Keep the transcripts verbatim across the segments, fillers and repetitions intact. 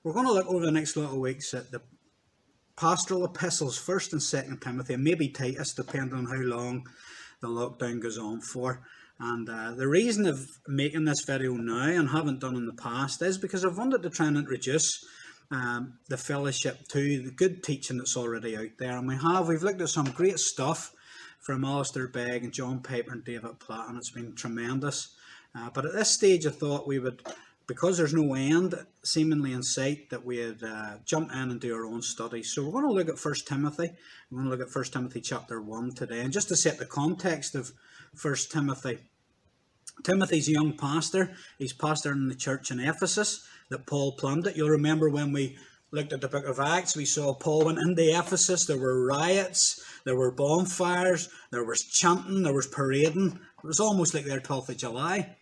We're going to look over the next little weeks at the pastoral epistles, First and Second Timothy, and maybe Titus, depending on how long the lockdown goes on for. And uh, the reason of making this video now and haven't done in the past is because I've wanted to try and introduce um, the fellowship to the good teaching that's already out there. And we have, we've looked at some great stuff from Alistair Begg and John Piper and David Platt, and it's been tremendous. Uh, but at this stage I thought we would, because there's no end seemingly in sight, that we'd uh, jump in and do our own study. So we're going to look at First Timothy. We're going to look at First Timothy chapter one today. And just to set the context of First Timothy, Timothy's a young pastor. He's pastoring in the church in Ephesus that Paul planted. You'll remember when we looked at the book of Acts, we saw Paul went into Ephesus. There were riots, there were bonfires, there was chanting, there was parading. It was almost like their twelfth of July.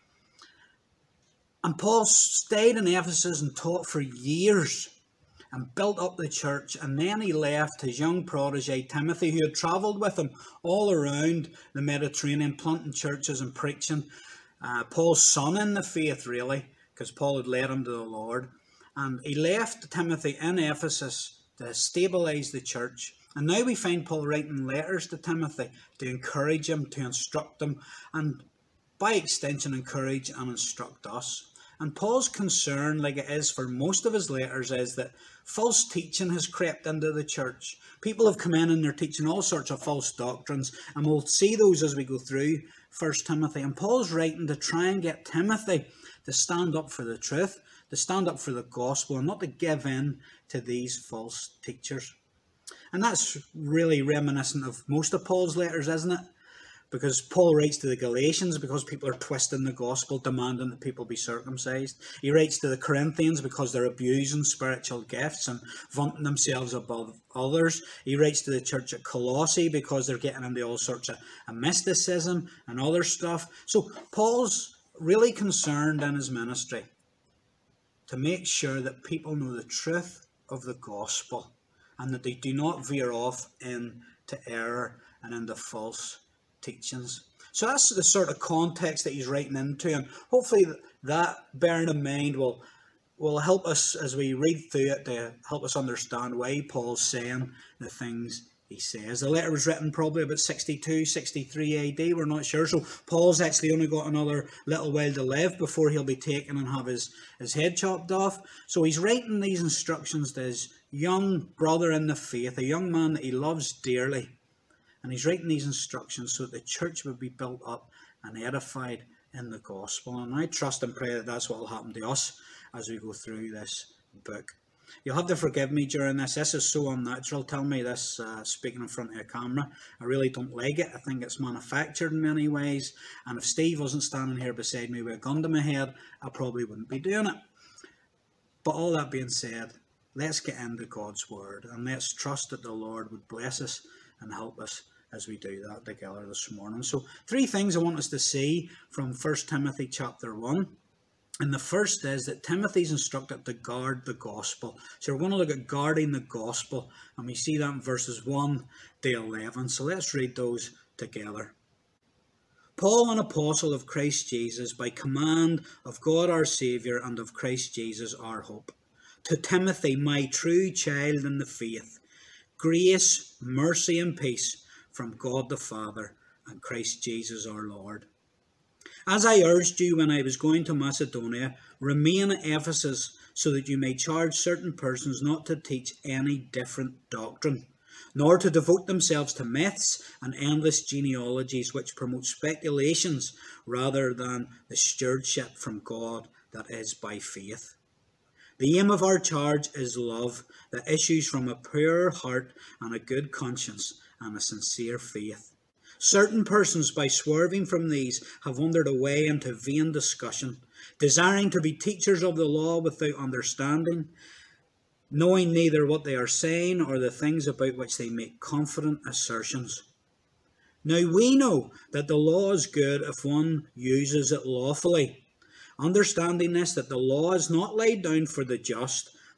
And Paul stayed in Ephesus and taught for years and built up the church. And then he left his young protege, Timothy, who had travelled with him all around the Mediterranean, planting churches and preaching. Uh, Paul's son in the faith, really, because Paul had led him to the Lord. And he left Timothy in Ephesus to stabilise the church. And now we find Paul writing letters to Timothy to encourage him, to instruct him, and by extension encourage and instruct us. And Paul's concern, like it is for most of his letters, is that false teaching has crept into the church. People have come in and they're teaching all sorts of false doctrines, and we'll see those as we go through First Timothy. And Paul's writing to try and get Timothy to stand up for the truth, to stand up for the gospel, and not to give in to these false teachers. And that's really reminiscent of most of Paul's letters, isn't it? Because Paul writes to the Galatians because people are twisting the gospel, demanding that people be circumcised. He writes to the Corinthians because they're abusing spiritual gifts and vaunting themselves above others. He writes to the church at Colossae because they're getting into all sorts of mysticism and other stuff. So Paul's really concerned in his ministry to make sure that people know the truth of the gospel and that they do not veer off into error and into false teachings. So that's the sort of context that he's writing into, and hopefully that, bearing in mind, will will help us as we read through it to help us understand why Paul's saying the things he says. The letter was written probably about sixty-two, sixty-three A D, we're not sure, so Paul's actually only got another little while to live before he'll be taken and have his, his head chopped off. So he's writing these instructions to his young brother in the faith, a young man that he loves dearly. And he's writing these instructions so that the church would be built up and edified in the gospel. And I trust and pray that that's what will happen to us as we go through this book. You'll have to forgive me during this. This is so unnatural. Tell me this uh, speaking in front of a camera. I really don't like it. I think it's manufactured in many ways. And if Steve wasn't standing here beside me with a gun to my head, I probably wouldn't be doing it. But all that being said, let's get into God's word. And let's trust that the Lord would bless us and help us as we do that together this morning. So three things I want us to see from First Timothy chapter one. And the first is that Timothy's instructed to guard the gospel. So we're going to look at guarding the gospel, and we see that in verses one to eleven. So let's read those together. Paul, an apostle of Christ Jesus, by command of God our Saviour and of Christ Jesus our hope. To Timothy, my true child in the faith, grace, mercy and peace from God the Father and Christ Jesus our Lord. As I urged you when I was going to Macedonia, remain at Ephesus so that you may charge certain persons not to teach any different doctrine, nor to devote themselves to myths and endless genealogies which promote speculations rather than the stewardship from God that is by faith. The aim of our charge is love that issues from a pure heart and a good conscience and a sincere faith. Certain persons, by swerving from these, have wandered away into vain discussion, desiring to be teachers of the law without understanding, knowing neither what they are saying or the things about which they make confident assertions. Now we know that the law is good if one uses it lawfully, understanding this, that the law is not laid down for the just,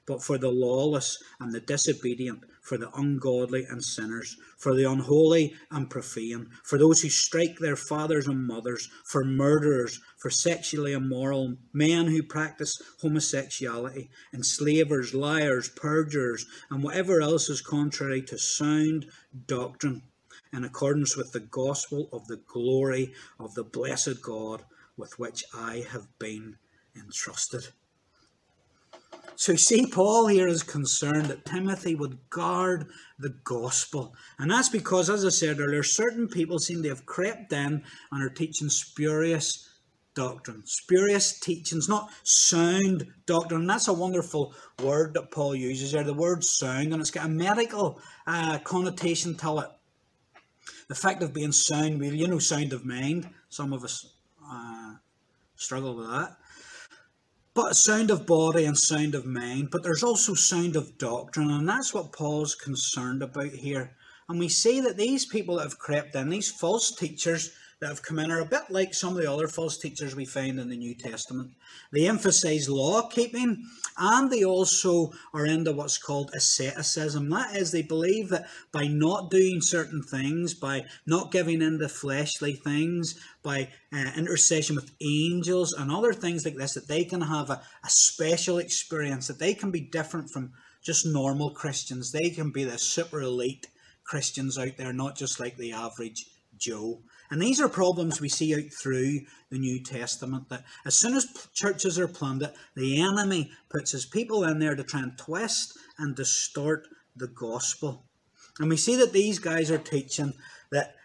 but for the lawless and the disobedient, for the ungodly and sinners, for the unholy and profane, for those who strike their fathers and mothers, for murderers, for sexually immoral, men who practice homosexuality, enslavers, liars, perjurers, and whatever else is contrary to sound doctrine, in accordance with the gospel of the glory of the blessed God with which I have been entrusted. So you see, Paul here is concerned that Timothy would guard the gospel. And that's because, as I said earlier, certain people seem to have crept in and are teaching spurious doctrine. Spurious teachings, not sound doctrine. And that's a wonderful word that Paul uses there, the word sound, and it's got a medical uh, connotation to it. The fact of being sound, really, you know, sound of mind. Some of us uh, struggle with that. But sound of body and sound of mind. But there's also sound of doctrine. And that's what Paul's concerned about here. And we see that these people that have crept in, these false teachers that have come in, are a bit like some of the other false teachers we find in the New Testament. They emphasize law keeping, and they also are into what's called asceticism. That is, they believe that by not doing certain things, by not giving in to fleshly things, by uh, intercession with angels and other things like this, that they can have a, a special experience, that they can be different from just normal Christians. They can be the super elite Christians out there, not just like the average Joe. And these are problems we see out through the New Testament, that as soon as churches are plundered, the enemy puts his people in there to try and twist and distort the gospel. And we see that these guys are teaching that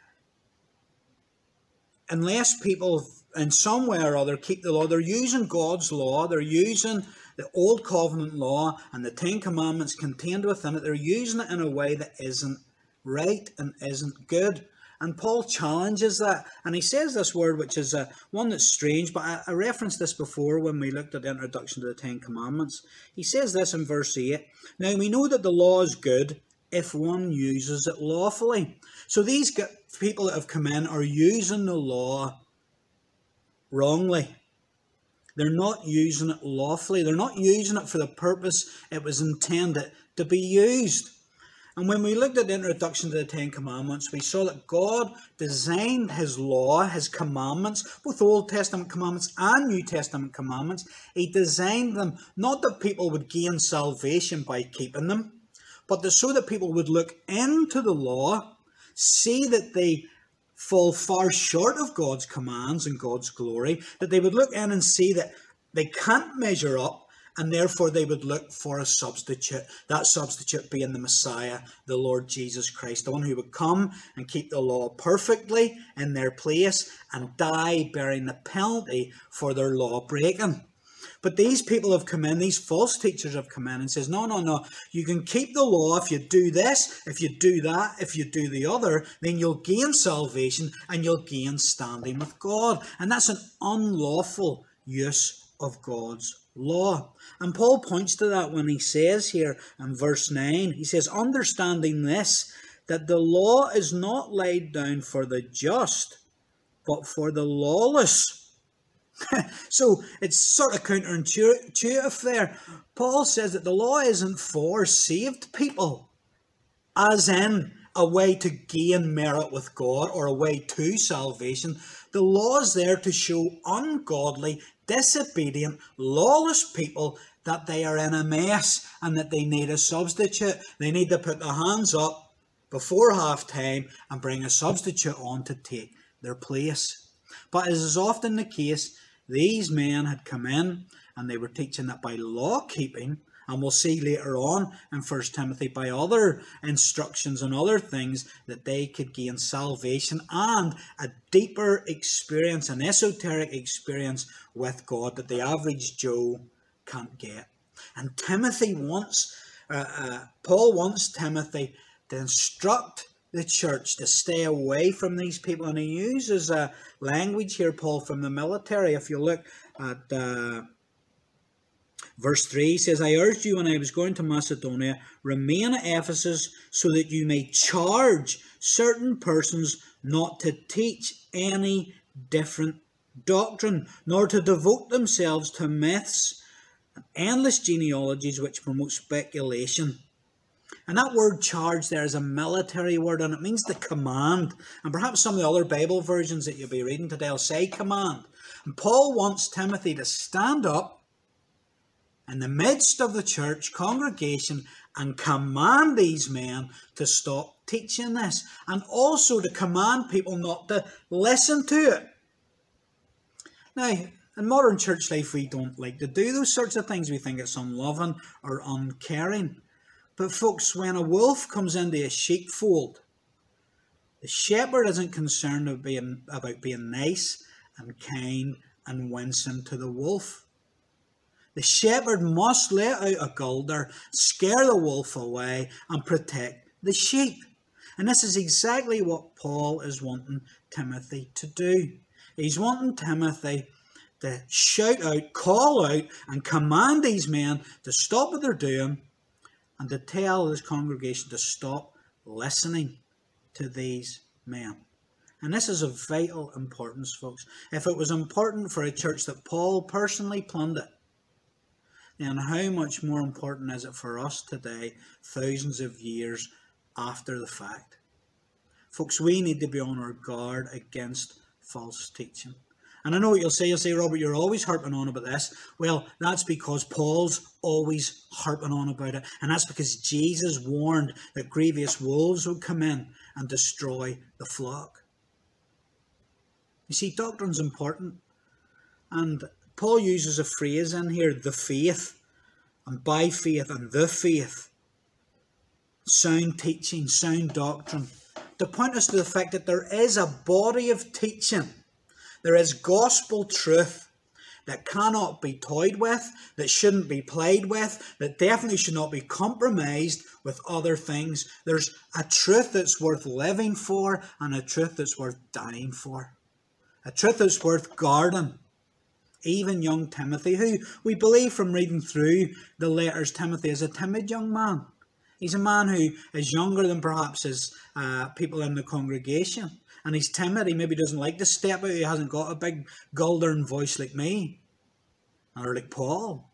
unless people in some way or other keep the law, they're using God's law, they're using the Old Covenant law and the Ten Commandments contained within it, they're using it in a way that isn't right and isn't good. And Paul challenges that, and he says this word, which is uh, one that's strange, but I, I referenced this before when we looked at the introduction to the Ten Commandments. He says this in verse eight, "Now we know that the law is good if one uses it lawfully." So these people that have come in are using the law wrongly. They're not using it lawfully. They're not using it for the purpose it was intended to be used. And when we looked at the introduction to the Ten Commandments, we saw that God designed his law, his commandments, both Old Testament commandments and New Testament commandments. He designed them not that people would gain salvation by keeping them, but that so that people would look into the law, see that they fall far short of God's commands and God's glory, that they would look in and see that they can't measure up, and therefore they would look for a substitute, that substitute being the Messiah, the Lord Jesus Christ, the one who would come and keep the law perfectly in their place and die bearing the penalty for their law breaking. But these people have come in, these false teachers have come in and says, no, no, no, you can keep the law if you do this, if you do that, if you do the other, then you'll gain salvation and you'll gain standing with God. And that's an unlawful use of God's law. And Paul points to that when he says here in verse nine, he says, understanding this, that the law is not laid down for the just, but for the lawless. So it's sort of counterintuitive there. Paul says that the law isn't for saved people, as in a way to gain merit with God or a way to salvation. The law is there to show ungodly, disobedient, lawless people that they are in a mess and that they need a substitute. They need to put their hands up before half time and bring a substitute on to take their place. But as is often the case, these men had come in and they were teaching that by law keeping, and we'll see later on in First Timothy by other instructions and other things, that they could gain salvation and a deeper experience, an esoteric experience with God that the average Joe can't get. And Timothy wants, uh, uh, Paul wants Timothy to instruct the church to stay away from these people. And he uses a language here, Paul, from the military. If you look at uh, verse three, he says, I urged you when I was going to Macedonia, remain at Ephesus so that you may charge certain persons not to teach any different doctrine, nor to devote themselves to myths, endless genealogies which promote speculation. And that word charge there is a military word, and it means the command. And perhaps some of the other Bible versions that you'll be reading today will say command. And Paul wants Timothy to stand up in the midst of the church congregation and command these men to stop teaching this, and also to command people not to listen to it. Now, in modern church life, we don't like to do those sorts of things. We think it's unloving or uncaring. But folks, when a wolf comes into a sheepfold, the shepherd isn't concerned about being, about being nice and kind and winsome to the wolf. The shepherd must let out a gulder, scare the wolf away, and protect the sheep. And this is exactly what Paul is wanting Timothy to do. He's wanting Timothy to shout out, call out, and command these men to stop what they're doing, and to tell his congregation to stop listening to these men. And this is of vital importance, folks. If it was important for a church that Paul personally planted, then how much more important is it for us today, thousands of years after the fact? Folks, we need to be on our guard against false teaching. And I know what you'll say. You'll say, Robert, you're always harping on about this. Well, that's because Paul's always harping on about it. And that's because Jesus warned that grievous wolves would come in and destroy the flock. You see, doctrine's important. And Paul uses a phrase in here, the faith, and by faith, and the faith. Sound teaching, sound doctrine, to point us to the fact that there is a body of teaching. There is gospel truth that cannot be toyed with, that shouldn't be played with, that definitely should not be compromised with other things. There's a truth that's worth living for, and a truth that's worth dying for. A truth that's worth guarding. Even young Timothy, who we believe from reading through the letters, Timothy is a timid young man. He's a man who is younger than perhaps his uh, people in the congregation. And he's timid. He maybe doesn't like to step out. He hasn't got a big golden voice like me. Or like Paul.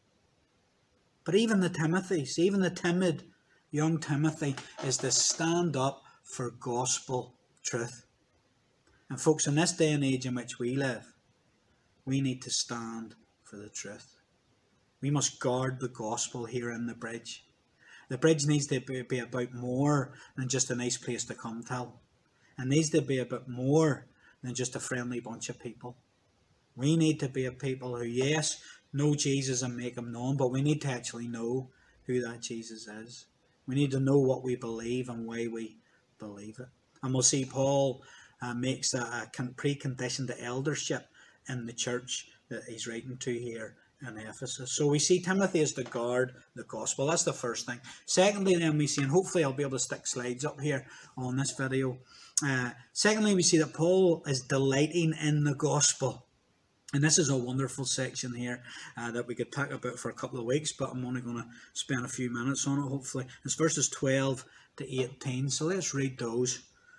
But even the Timothys, even the timid young Timothy, is to stand up for gospel truth. And folks, in this day and age in which we live, we need to stand for the truth. We must guard the gospel here in the bridge. The bridge needs to be about more than just a nice place to come to. It needs to be a bit more than just a friendly bunch of people. We need to be a people who, yes, know Jesus and make him known, but we need to actually know who that Jesus is. We need to know what we believe and why we believe it. And we'll see Paul uh, makes that a precondition to eldership in the church that he's writing to here in Ephesus. So we see Timothy is to guard the gospel. That's the first thing. Secondly, then we see, and hopefully I'll be able to stick slides up here on this video. Uh, secondly, we see that Paul is delighting in the gospel. And this is a wonderful section here uh, that we could talk about for a couple of weeks, but I'm only going to spend a few minutes on it, hopefully. It's verses twelve to eighteen, so let's read those.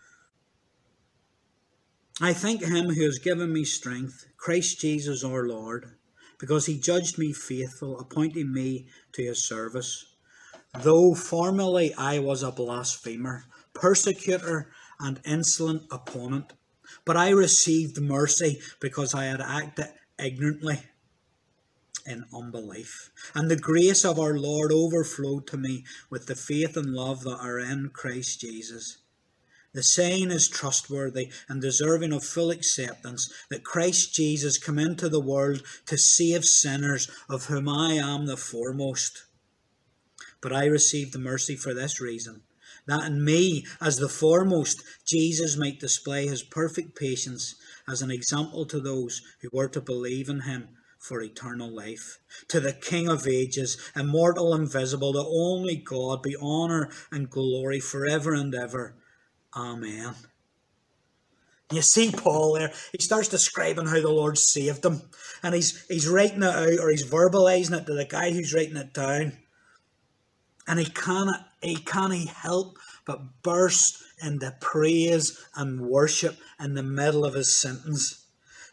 I thank him who has given me strength, Christ Jesus our Lord, because he judged me faithful, appointing me to his service. Though formerly I was a blasphemer, persecutor, and insolent opponent, but I received mercy because I had acted ignorantly in unbelief. And the grace of our Lord overflowed to me with the faith and love that are in Christ Jesus. The saying is trustworthy and deserving of full acceptance, that Christ Jesus came into the world to save sinners, of whom I am the foremost. But I received the mercy for this reason, that in me, as the foremost, Jesus might display his perfect patience as an example to those who were to believe in him for eternal life. To the King of ages, immortal, invisible, the only God, be honour and glory forever and ever. Amen. You see Paul there, he starts describing how the Lord saved him. And he's he's writing it out, or he's verbalising it to the guy who's writing it down. And he cannot, he can't help but burst into praise and worship in the middle of his sentence.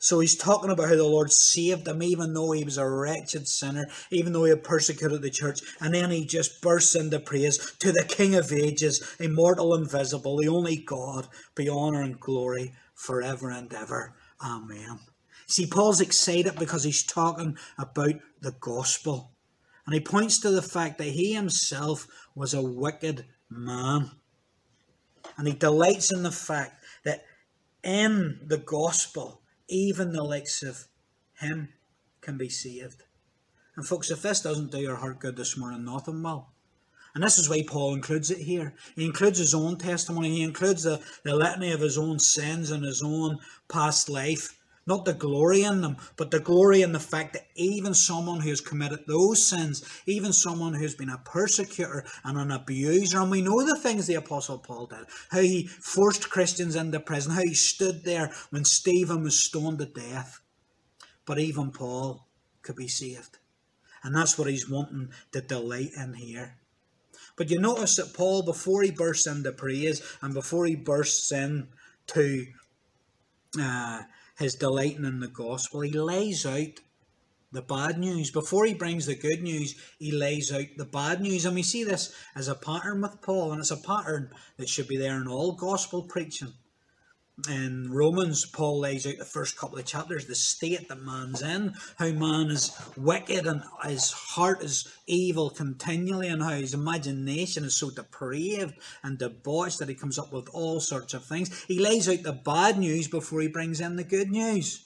So he's talking about how the Lord saved him, even though he was a wretched sinner, even though he had persecuted the church. And then he just bursts into praise to the King of ages, immortal, invisible, the only God, be honour and glory forever and ever. Amen. See, Paul's excited because he's talking about the gospel. And he points to the fact that he himself was a wicked man. And he delights in the fact that in the gospel, even the likes of him can be saved. And folks, if this doesn't do your heart good this morning, nothing will. And this is why Paul includes it here. He includes his own testimony. He includes the, the litany of his own sins and his own past life. Not the glory in them, but the glory in the fact that even someone who has committed those sins, even someone who's been a persecutor and an abuser, and we know the things the Apostle Paul did, how he forced Christians into prison, how he stood there when Stephen was stoned to death. But even Paul could be saved. And that's what he's wanting to delight in here. But you notice that Paul, before he bursts into praise and before he bursts into uh, his delighting in the gospel, he lays out the bad news. Before he brings the good news, he lays out the bad news. And we see this as a pattern with Paul, and it's a pattern that should be there in all gospel preaching. In Romans, Paul lays out the first couple of chapters, the state that man's in, how man is wicked and his heart is evil continually, and how his imagination is so depraved and debauched that he comes up with all sorts of things. He lays out the bad news before he brings in the good news.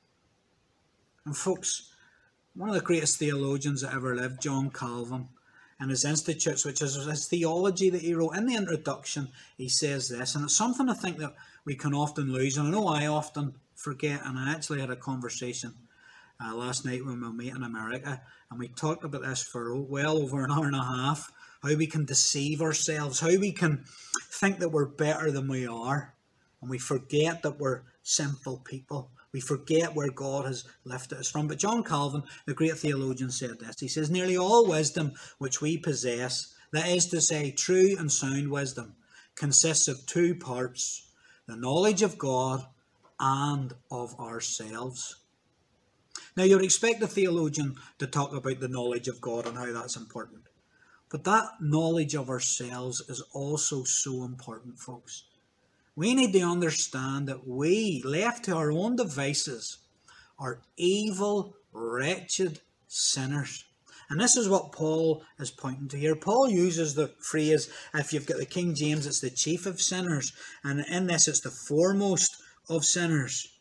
And folks, one of the greatest theologians that ever lived, John Calvin, and his Institutes, which is his theology that he wrote, in the introduction, he says this, and it's something I think that we can often lose, and I know I often forget, and I actually had a conversation uh, last night with my mate in America, and we talked about this for well over an hour and a half, how we can deceive ourselves, how we can think that we're better than we are, and we forget that we're sinful people. We forget where God has lifted us from. But John Calvin, the great theologian, said this. He says, nearly all wisdom which we possess, that is to say, true and sound wisdom, consists of two parts, the knowledge of God and of ourselves. Now, you would expect a theologian to talk about the knowledge of God and how that's important. But that knowledge of ourselves is also so important, folks. We need to understand that we, left to our own devices, are evil, wretched sinners. And this is what Paul is pointing to here. Paul uses the phrase, if you've got the King James, it's the chief of sinners. And in this, it's the foremost of sinners.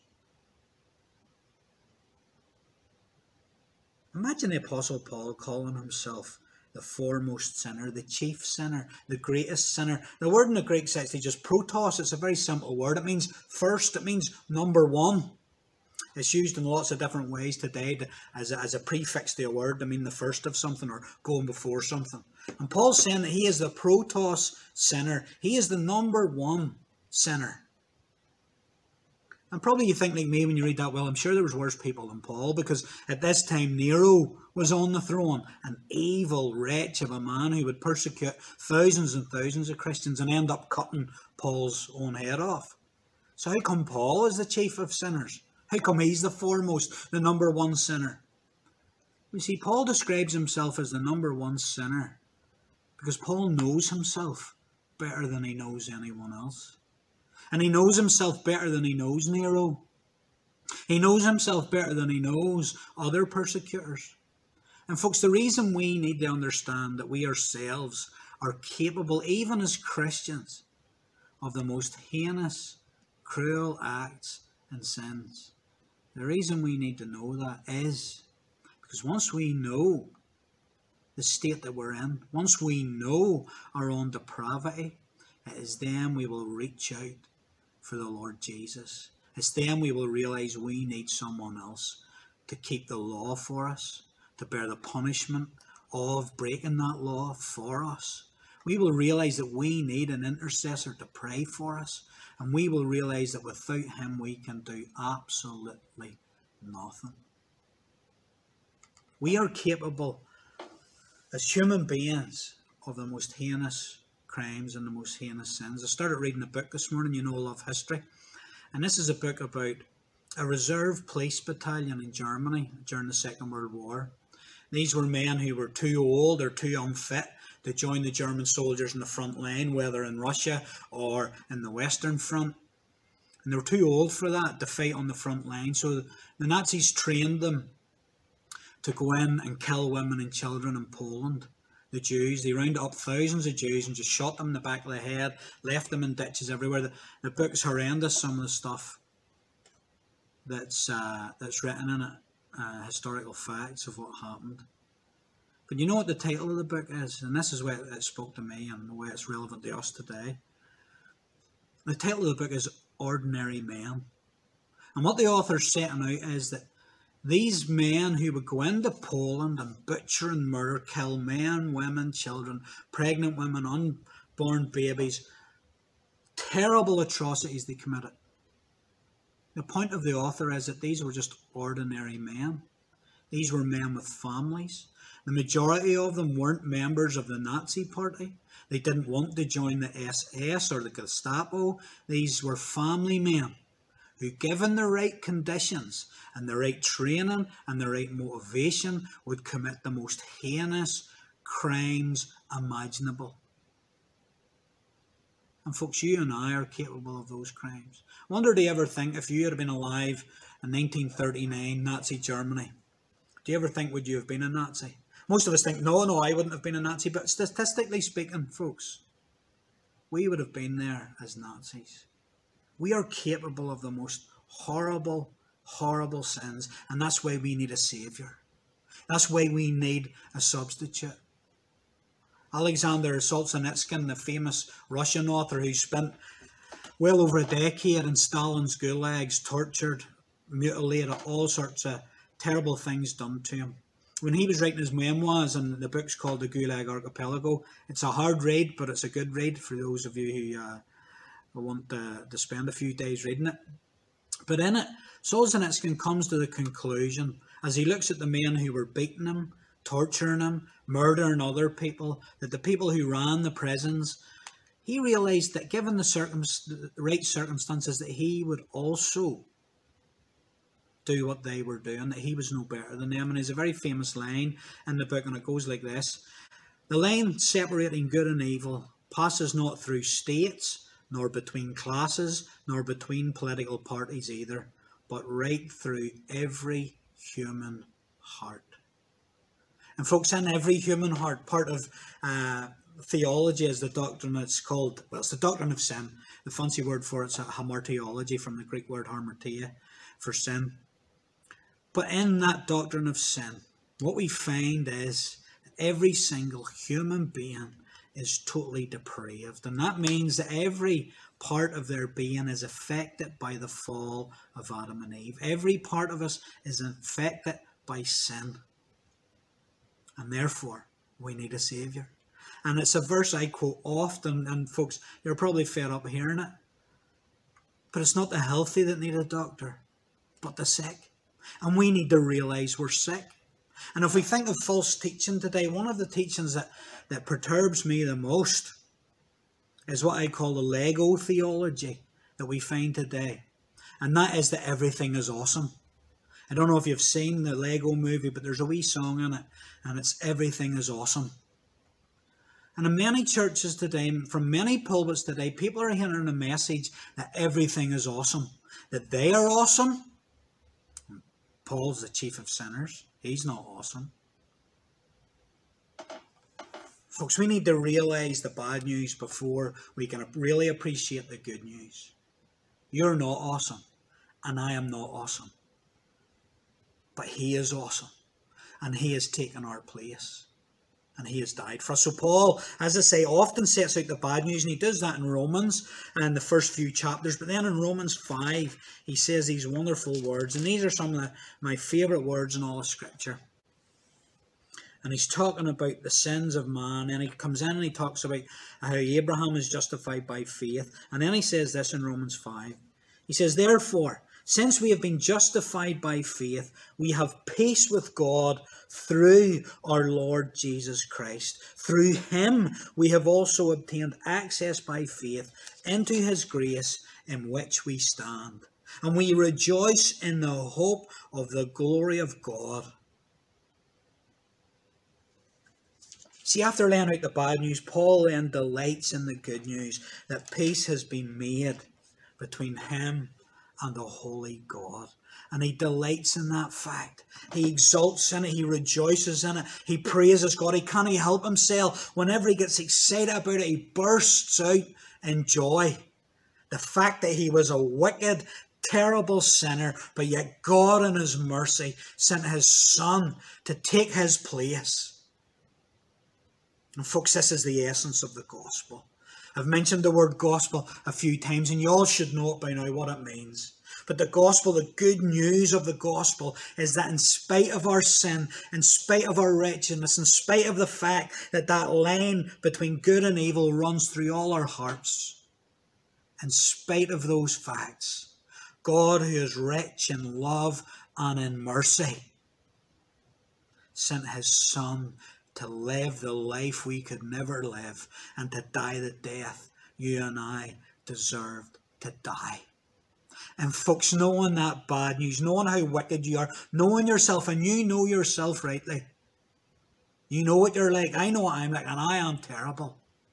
Imagine the Apostle Paul calling himself the foremost sinner, the chief sinner, the greatest sinner. The word in the Greek is actually just protos. It's a very simple word. It means first. It means number one. It's used in lots of different ways today to, as, a, as a prefix to a word to mean the first of something or going before something. And Paul's saying that he is the protos sinner. He is the number one sinner. And probably you think like me when you read that, well, I'm sure there was worse people than Paul, because at this time Nero was on the throne, an evil wretch of a man who would persecute thousands and thousands of Christians and end up cutting Paul's own head off. So how come Paul is the chief of sinners? How come he's the foremost, the number one sinner? You see, Paul describes himself as the number one sinner because Paul knows himself better than he knows anyone else. And he knows himself better than he knows Nero. He knows himself better than he knows other persecutors. And folks, the reason we need to understand that we ourselves are capable, even as Christians, of the most heinous, cruel acts and sins. The reason we need to know that is because once we know the state that we're in, once we know our own depravity, it is then we will reach out for the Lord Jesus. It's then we will realize we need someone else to keep the law for us, to bear the punishment of breaking that law for us. We will realize that we need an intercessor to pray for us, and we will realize that without him we can do absolutely nothing. We are capable as human beings of the most heinous crimes and the most heinous sins. I started reading a book this morning. You know, I love history. And this is a book about a reserve police battalion in Germany during the Second World War. These were men who were too old or too unfit to join the German soldiers in the front line, whether in Russia or in the Western Front. And they were too old for that, to fight on the front line. So the Nazis trained them to go in and kill women and children in Poland. The Jews, they rounded up thousands of Jews and just shot them in the back of the head, left them in ditches everywhere. The, the book's horrendous, some of the stuff that's uh, that's written in it, uh, historical facts of what happened. But you know what the title of the book is? And this is why it spoke to me and the way it's relevant to us today. The title of the book is Ordinary Men. And what the author's setting out is that these men who would go into Poland and butcher and murder, kill men, women, children, pregnant women, unborn babies, terrible atrocities they committed. The point of the author is that these were just ordinary men. These were men with families. The majority of them weren't members of the Nazi Party. They didn't want to join the S S or the Gestapo. These were family men who, given the right conditions and the right training and the right motivation, would commit the most heinous crimes imaginable. And folks, you and I are capable of those crimes. I wonder, do you ever think, if you had been alive in nineteen thirty-nine, Nazi Germany, do you ever think, would you have been a Nazi? Most of us think, no, no, I wouldn't have been a Nazi. But statistically speaking, folks, we would have been there as Nazis. We are capable of the most horrible, horrible sins. And that's why we need a saviour. That's why we need a substitute. Alexander Solzhenitsyn, the famous Russian author who spent well over a decade in Stalin's gulags, tortured, mutilated, all sorts of terrible things done to him. When he was writing his memoirs, and the book's called The Gulag Archipelago, it's a hard read, but it's a good read for those of you who uh, want to, to spend a few days reading it. But in it, Solzhenitsyn comes to the conclusion, as he looks at the men who were beating him, torturing him, murdering other people, that the people who ran the prisons, he realised that given the, circum- the right circumstances, that he would also do what they were doing, that he was no better than them. And there's a very famous line in the book, and it goes like this: the line separating good and evil passes not through states, nor between classes, nor between political parties either, but right through every human heart. And folks, in every human heart, part of uh, theology is the doctrine that's called, well, it's the doctrine of sin. The fancy word for it's a hamartiology, from the Greek word hamartia, for sin. But in that doctrine of sin, what we find is that every single human being is totally depraved. And that means that every part of their being is affected by the fall of Adam and Eve. Every part of us is affected by sin. And therefore, we need a saviour. And it's a verse I quote often, and folks, you're probably fed up hearing it. But it's not the healthy that need a doctor, but the sick. And we need to realise we're sick. And if we think of false teaching today, one of the teachings that, that perturbs me the most is what I call the Lego theology that we find today. And that is that everything is awesome. I don't know if you've seen the Lego movie, but there's a wee song in it, and it's Everything is Awesome. And in many churches today, from many pulpits today, people are hearing a message that everything is awesome, that they are awesome. Paul's the chief of sinners. He's not awesome. Folks, we need to realise the bad news before we can really appreciate the good news. You're not awesome, and I am not awesome. But he is awesome, and he has taken our place, and he has died for us. So Paul, as I say, often sets out the bad news, and he does that in Romans and the first few chapters. But then in Romans five, he says these wonderful words, and these are some of the, my favourite words in all of Scripture. And he's talking about the sins of man, and he comes in and he talks about how Abraham is justified by faith. And then he says this in Romans five. He says, therefore, since we have been justified by faith, we have peace with God through our Lord Jesus Christ. Through him we have also obtained access by faith into his grace in which we stand. And we rejoice in the hope of the glory of God. See, after laying out the bad news, Paul then delights in the good news that peace has been made between him and the holy God. And he delights in that fact. He exults in it. He rejoices in it. He praises God. He can't help himself. Whenever he gets excited about it, he bursts out in joy. The fact that he was a wicked, terrible sinner, but yet God in his mercy sent his Son to take his place. And folks, this is the essence of the gospel. I've mentioned the word gospel a few times, and you all should know it by now what it means. But the gospel, the good news of the gospel, is that in spite of our sin, in spite of our wretchedness, in spite of the fact that that line between good and evil runs through all our hearts, in spite of those facts, God, who is rich in love and in mercy, sent his Son to live the life we could never live and to die the death you and I deserved to die. And folks, knowing that bad news, knowing how wicked you are, knowing yourself, and you know yourself rightly. You know what you're like. I know what I'm like, and I am terrible.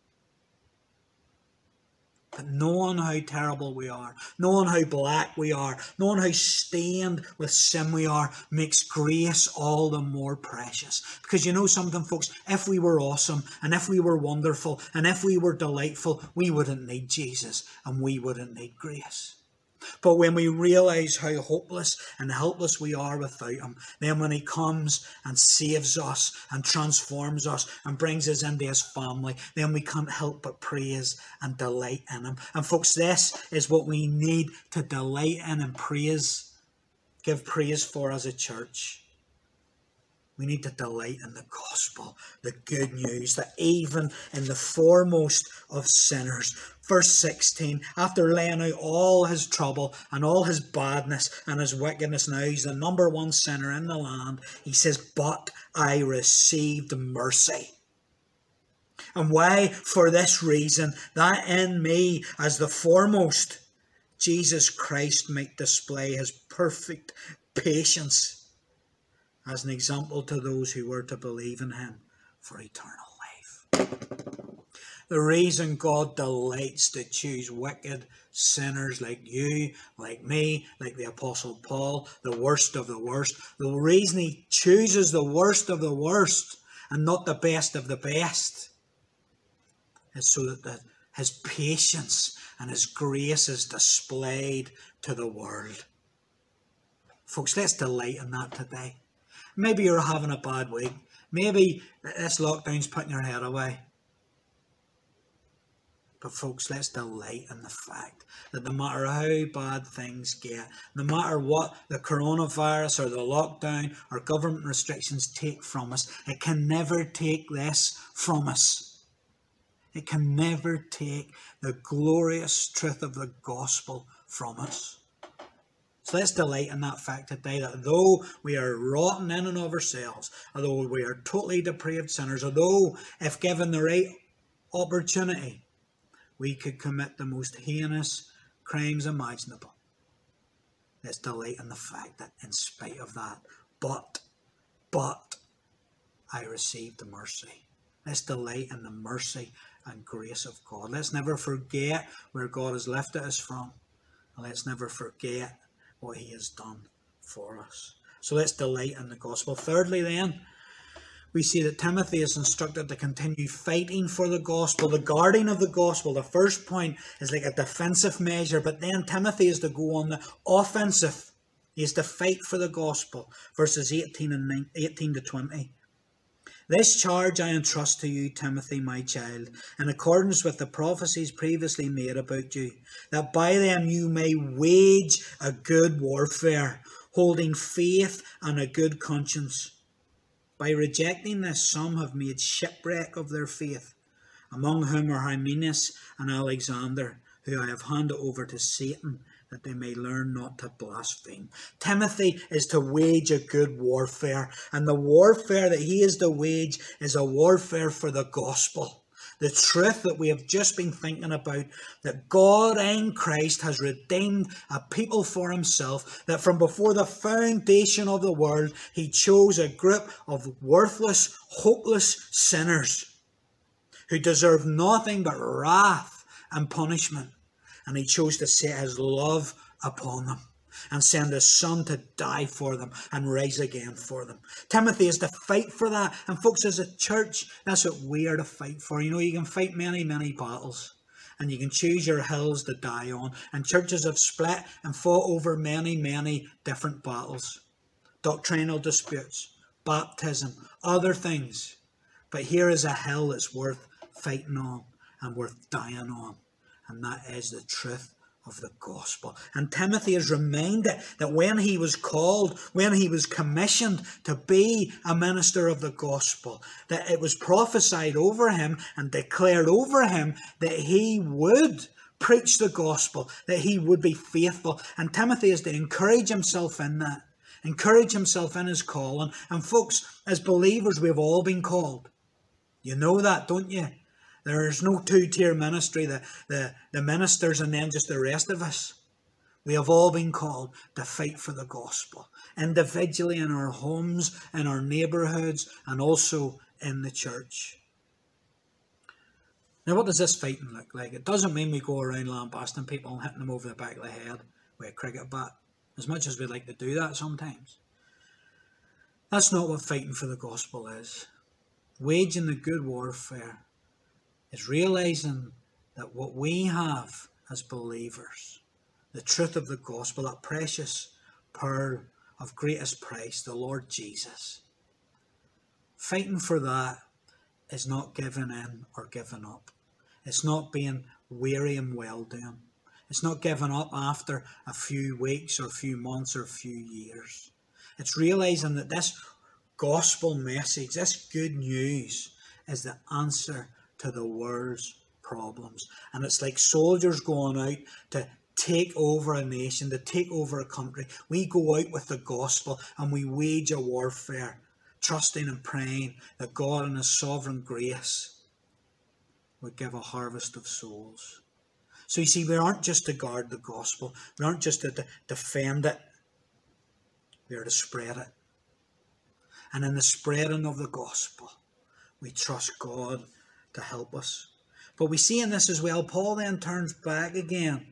But knowing how terrible we are, knowing how black we are, knowing how stained with sin we are, makes grace all the more precious. Because you know something, folks, if we were awesome, and if we were wonderful, and if we were delightful, we wouldn't need Jesus, and we wouldn't need grace. But when we realise how hopeless and helpless we are without him, then when he comes and saves us and transforms us and brings us into his family, then we can't help but praise and delight in him. And folks, this is what we need to delight in and praise, give praise for as a church. We need to delight in the gospel, the good news, that even in the foremost of sinners, verse sixteen, after laying out all his trouble and all his badness and his wickedness, now he's the number one sinner in the land, he says, but I received mercy. And why? For this reason, that in me, as the foremost, Jesus Christ might display his perfect patience as an example to those who were to believe in him for eternal life. The reason God delights to choose wicked sinners like you, like me, like the Apostle Paul, the worst of the worst, the reason he chooses the worst of the worst and not the best of the best is so that the, his patience and his grace is displayed to the world. Folks, let's delight in that today. Maybe you're having a bad week. Maybe this lockdown's putting your head away. But folks, let's delight in the fact that no matter how bad things get, no matter what the coronavirus or the lockdown or government restrictions take from us, it can never take this from us. It can never take the glorious truth of the gospel from us. So let's delight in that fact today, that though we are rotten in and of ourselves, although we are totally depraved sinners, although if given the right opportunity, we could commit the most heinous crimes imaginable, let's delight in the fact that in spite of that, but, but, I received the mercy. Let's delight in the mercy and grace of God. Let's never forget where God has lifted us from. And let's never forget what he has done for us. So let's delight in the gospel. Thirdly then, we see that Timothy is instructed to continue fighting for the gospel, the guarding of the gospel. The first point is like a defensive measure, but then Timothy is to go on the offensive. He is to fight for the gospel. Verses eighteen and nine, eighteen to twenty. This charge I entrust to you, Timothy, my child, in accordance with the prophecies previously made about you, that by them you may wage a good warfare, holding faith and a good conscience. By rejecting this, some have made shipwreck of their faith, among whom are Hymenaeus and Alexander, who I have handed over to Satan, that they may learn not to blaspheme. Timothy is to wage a good warfare, and the warfare that he is to wage is a warfare for the gospel. The truth that we have just been thinking about, that God in Christ has redeemed a people for himself, that from before the foundation of the world, he chose a group of worthless, hopeless sinners who deserve nothing but wrath and punishment. And he chose to set his love upon them and send his son to die for them and rise again for them. Timothy is to fight for that. And folks, as a church, that's what we are to fight for. You know, you can fight many, many battles. And you can choose your hills to die on. And churches have split and fought over many, many different battles. Doctrinal disputes, baptism, other things. But here is a hill that's worth fighting on and worth dying on. And that is the truth of the gospel. And Timothy is reminded that when he was called, when he was commissioned to be a minister of the gospel, that it was prophesied over him and declared over him that he would preach the gospel, that he would be faithful. And Timothy is to encourage himself in that, encourage himself in his calling. And folks, as believers, we've all been called. You know that, don't you? There's no two-tier ministry, the, the, the ministers and then just the rest of us. We have all been called to fight for the gospel, individually in our homes, in our neighbourhoods, and also in the church. Now, what does this fighting look like? It doesn't mean we go around lambasting people and hitting them over the back of the head with a cricket bat, as much as we like to do that sometimes. That's not what fighting for the gospel is. Waging the good warfare is realizing that what we have as believers, the truth of the gospel, that precious pearl of greatest price, the Lord Jesus. Fighting for that is not giving in or giving up. It's not being weary and well-doing. It's not giving up after a few weeks or a few months or a few years. It's realizing that this gospel message, this good news, is the answer to the world's problems. And it's like soldiers going out to take over a nation, to take over a country. We go out with the gospel and we wage a warfare, trusting and praying that God in his sovereign grace would give a harvest of souls. So you see, we aren't just to guard the gospel. We aren't just to defend it. We are to spread it. And in the spreading of the gospel, we trust God to help us. But we see in this as well, Paul then turns back again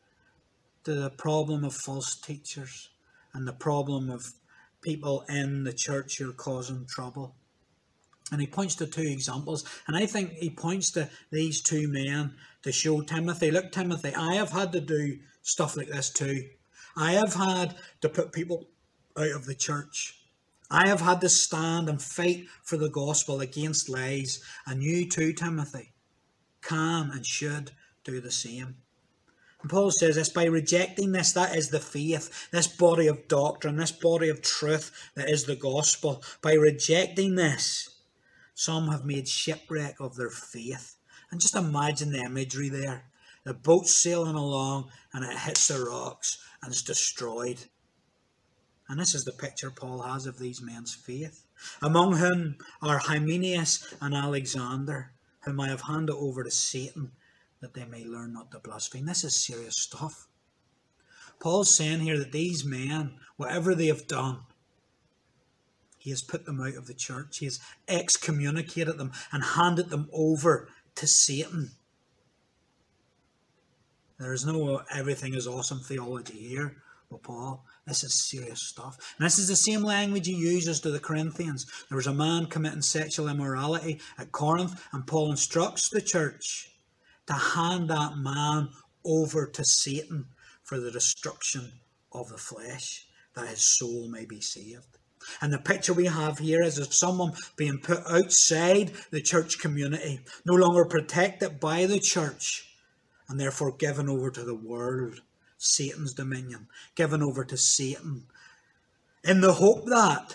to the problem of false teachers and the problem of people in the church who are causing trouble. And he points to two examples. And I think he points to these two men to show Timothy, look, Timothy, I have had to do stuff like this too. I have had to put people out of the church. I have had to stand and fight for the gospel against lies. And you too, Timothy, can and should do the same. And Paul says this, by rejecting this, that is the faith, this body of doctrine, this body of truth that is the gospel. By rejecting this, some have made shipwreck of their faith. And just imagine the imagery there. The boat's sailing along and it hits the rocks and it's destroyed. And this is the picture Paul has of these men's faith. Among whom are Hymenaeus and Alexander, whom I have handed over to Satan, that they may learn not to blaspheme. This is serious stuff. Paul's saying here that these men, whatever they have done, he has put them out of the church. He has excommunicated them and handed them over to Satan. There is no everything is awesome theology here with Paul. This is serious stuff. And this is the same language he uses to the Corinthians. There was a man committing sexual immorality at Corinth, and Paul instructs the church to hand that man over to Satan for the destruction of the flesh, that his soul may be saved. And the picture we have here is of someone being put outside the church community, no longer protected by the church, and therefore given over to the world, Satan's dominion, given over to Satan, in the hope that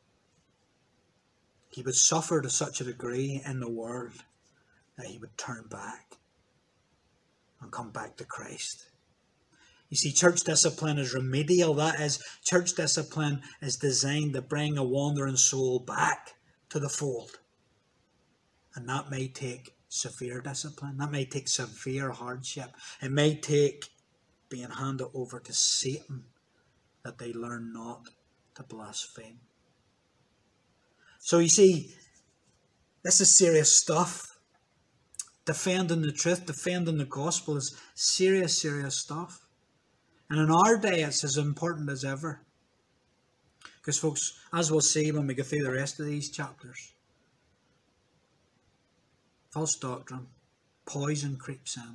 he would suffer to such a degree in the world that he would turn back and come back to Christ. You see, church discipline is remedial. That is, church discipline is designed to bring a wandering soul back to the fold. And that may take severe discipline. That may take severe hardship. It may take being handed over to Satan, that they learn not to blaspheme. So you see, this is serious stuff. Defending the truth, defending the gospel is serious, serious stuff. And in our day, it's as important as ever. Because folks, as we'll see when we go through the rest of these chapters, false doctrine, poison creeps in.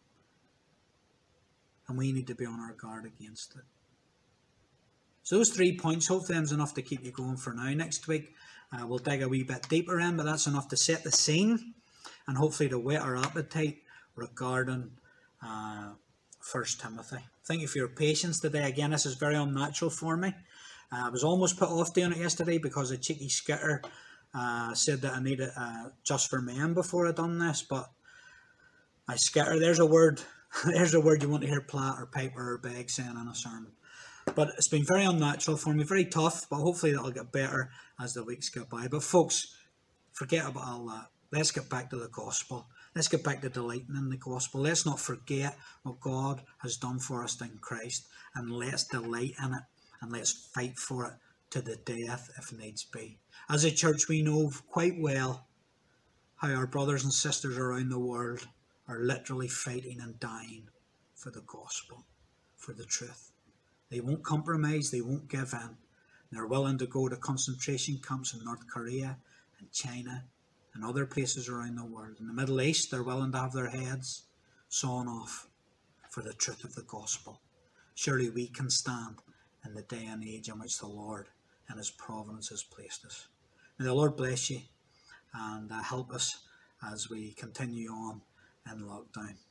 And we need to be on our guard against it. So those three points, hopefully that's enough to keep you going for now. Next week, uh, we'll dig a wee bit deeper in, but that's enough to set the scene and hopefully to whet our appetite regarding uh, First Timothy. Thank you for your patience today. Again, this is very unnatural for me. Uh, I was almost put off doing it yesterday because a cheeky skitter uh, said that I needed uh, just for men before I done this, but I skitter, there's a word, there's a word you want to hear plat or piper or beg saying in a sermon. But it's been very unnatural for me, very tough, but hopefully that'll get better as the weeks go by. But folks, forget about all that. Let's get back to the gospel. Let's get back to delighting in the gospel. Let's not forget what God has done for us in Christ, and let's delight in it, and let's fight for it to the death if needs be. As a church, we know quite well how our brothers and sisters around the world are literally fighting and dying for the gospel, for the truth. They won't compromise, they won't give in. They're willing to go to concentration camps in North Korea and China and other places around the world. In the Middle East, they're willing to have their heads sawn off for the truth of the gospel. Surely we can stand in the day and age in which the Lord and His providence has placed us. May the Lord bless you and uh, help us as we continue on in lockdown.